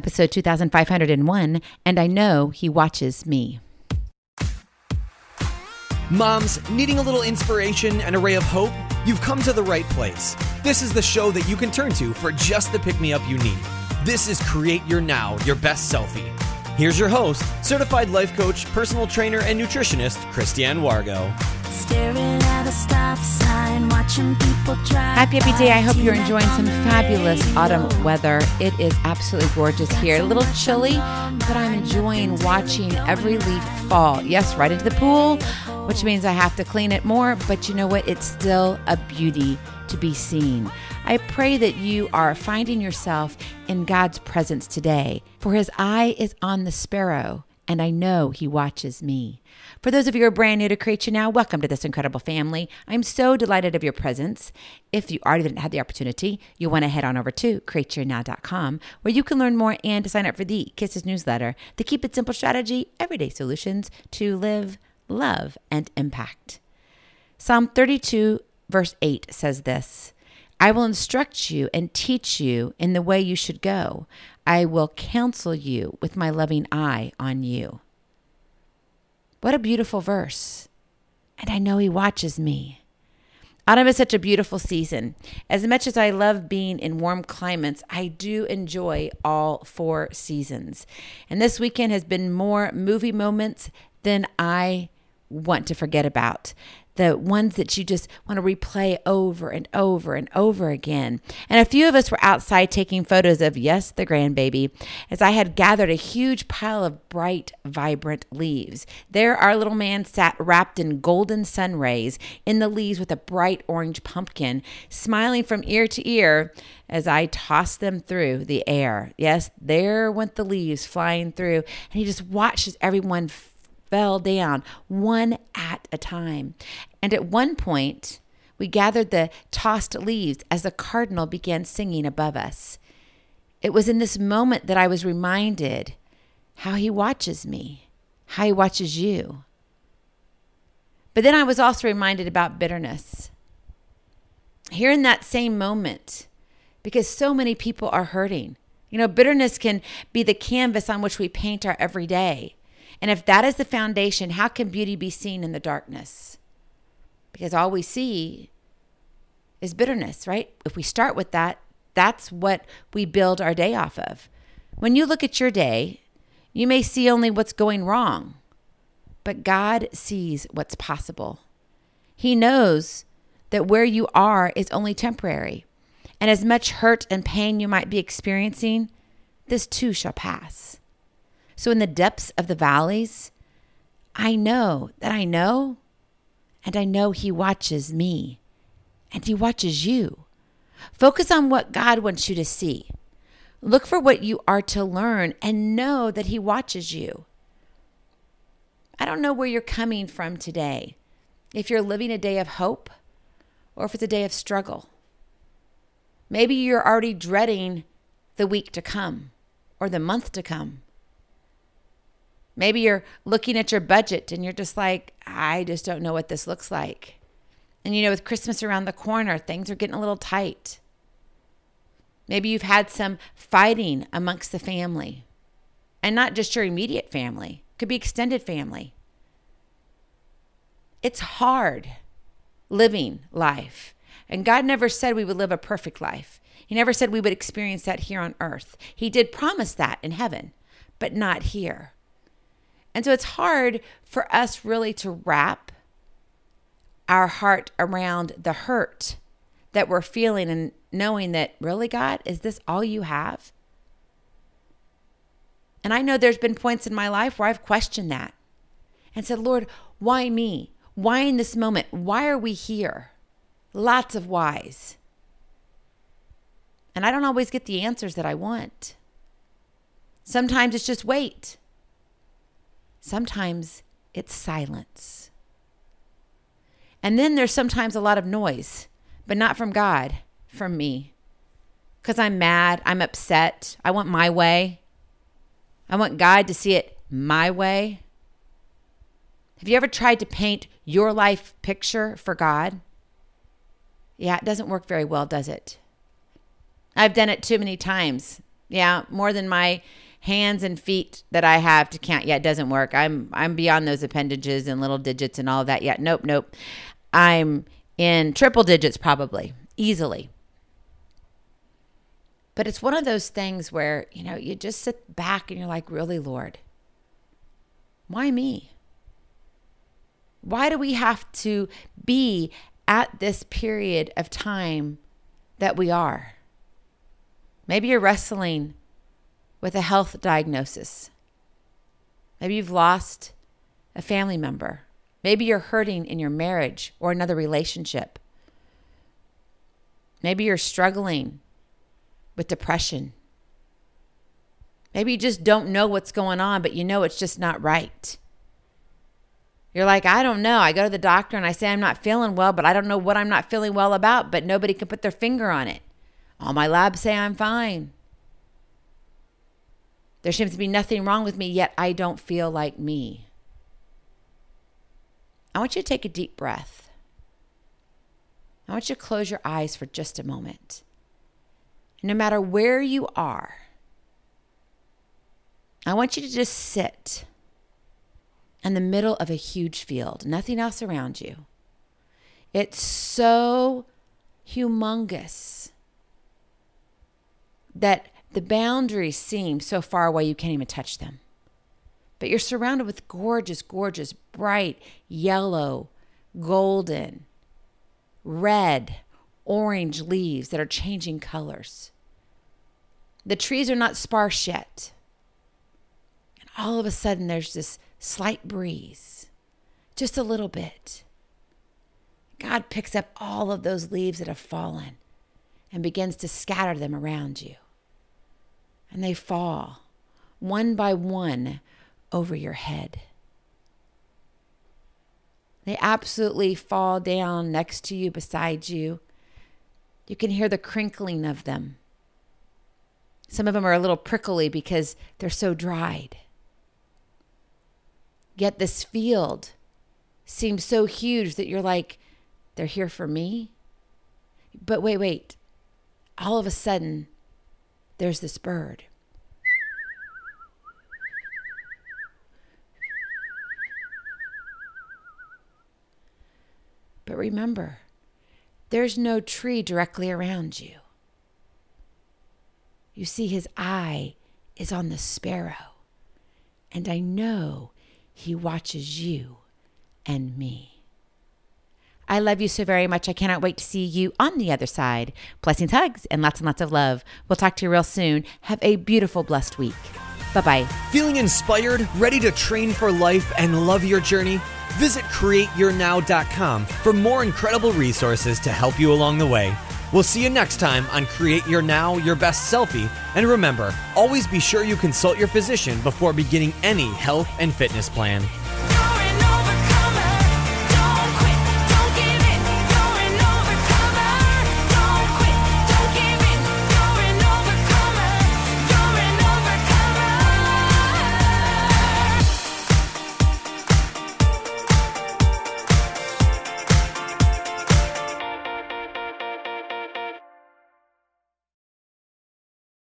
episode 2501, and I know he watches me. Moms, needing a little inspiration and a ray of hope? You've come to the right place. This is the show that you can turn to for just the pick-me-up you need. This is Create Your Now, Your Best Selfie. Here's your host, certified life coach, personal trainer, and nutritionist, Christiane Wargo. Staring at a stop sign, watching people drive. Happy day. I hope you're enjoying some fabulous autumn weather. It is absolutely gorgeous here. A little chilly, but I'm enjoying watching every leaf fall. Yes, right into the pool, which means I have to clean it more, but you know what? It's still a beauty to be seen. I pray that you are finding yourself in God's presence today, for his eye is on the sparrow, and I know he watches me. For those of you who are brand new to Create Your Now, welcome to this incredible family. I'm so delighted of your presence. If you already didn't have the opportunity, you want to head on over to createyournow.com, where you can learn more and to sign up for the Kisses newsletter, the Keep It Simple strategy, everyday solutions to live, love, and impact. Psalm 32, verse 8 says this: I will instruct you and teach you in the way you should go. I will counsel you with my loving eye on you. What a beautiful verse. And I know he watches me. Autumn is such a beautiful season. As much as I love being in warm climates, I do enjoy all four seasons. And this weekend has been more movie moments than I want to forget about. The ones that you just want to replay over and over and over again. And a few of us were outside taking photos of, yes, the grandbaby, as I had gathered a huge pile of bright, vibrant leaves. There, our little man sat wrapped in golden sun rays in the leaves with a bright orange pumpkin, smiling from ear to ear as I tossed them through the air. Yes, there went the leaves flying through, and he just watched as everyone fell down one at a time. And at one point, we gathered the tossed leaves as the cardinal began singing above us. It was in this moment that I was reminded how he watches me, how he watches you. But then I was also reminded about bitterness. Here in that same moment, because so many people are hurting. You know, bitterness can be the canvas on which we paint our everyday. And if that is the foundation, how can beauty be seen in the darkness? Because all we see is bitterness, right? If we start with that, that's what we build our day off of. When you look at your day, you may see only what's going wrong, but God sees what's possible. He knows that where you are is only temporary. And as much hurt and pain you might be experiencing, this too shall pass. So in the depths of the valleys, I know that I know, and I know he watches me, and he watches you. Focus on what God wants you to see. Look for what you are to learn, and know that he watches you. I don't know where you're coming from today, if you're living a day of hope, or if it's a day of struggle. Maybe you're already dreading the week to come, or the month to come. Maybe you're looking at your budget and you're just like, I just don't know what this looks like. And you know, with Christmas around the corner, things are getting a little tight. Maybe you've had some fighting amongst the family, and not just your immediate family. It could be extended family. It's hard living life. And God never said we would live a perfect life. He never said we would experience that here on earth. He did promise that in heaven, but not here. And so it's hard for us really to wrap our heart around the hurt that we're feeling and knowing that, really, God, is this all you have? And I know there's been points in my life where I've questioned that and said, Lord, why me? Why in this moment? Why are we here? Lots of whys. And I don't always get the answers that I want. Sometimes it's just wait. Sometimes it's silence. And then there's sometimes a lot of noise, but not from God, from me. Because I'm mad, I'm upset, I want my way. I want God to see it my way. Have you ever tried to paint your life picture for God? Yeah, it doesn't work very well, does it? I've done it too many times. Yeah, more than my hands and feet that I have to count. Yeah, it doesn't work. I'm beyond those appendages and little digits and all of that. Yeah, nope. I'm in triple digits probably, easily. But it's one of those things where, you just sit back and you're like, really, Lord, why me? Why do we have to be at this period of time that we are? Maybe you're wrestling with a health diagnosis. Maybe you've lost a family member. Maybe you're hurting in your marriage or another relationship. Maybe you're struggling with depression. Maybe you just don't know what's going on, but it's just not right. You're like, I don't know. I go to the doctor and I say I'm not feeling well, but I don't know what I'm not feeling well about, but nobody can put their finger on it. All my labs say I'm fine. There seems to be nothing wrong with me, yet I don't feel like me. I want you to take a deep breath. I want you to close your eyes for just a moment. No matter where you are, I want you to just sit in the middle of a huge field, nothing else around you. It's so humongous that the boundaries seem so far away you can't even touch them. But you're surrounded with gorgeous, gorgeous, bright, yellow, golden, red, orange leaves that are changing colors. The trees are not sparse yet. And all of a sudden there's this slight breeze, just a little bit. God picks up all of those leaves that have fallen and begins to scatter them around you. And they fall one by one over your head. They absolutely fall down next to you, beside you. You can hear the crinkling of them. Some of them are a little prickly because they're so dried. Yet this field seems so huge that you're like, they're here for me? But wait. All of a sudden, there's this bird. But remember, there's no tree directly around you. You see, his eye is on the sparrow, and I know he watches you and me. I love you so very much. I cannot wait to see you on the other side. Blessings, hugs, and lots of love. We'll talk to you real soon. Have a beautiful, blessed week. Bye-bye. Feeling inspired, ready to train for life and love your journey? Visit CreateYourNow.com for more incredible resources to help you along the way. We'll see you next time on Create Your Now, Your Best Selfie. And remember, always be sure you consult your physician before beginning any health and fitness plan.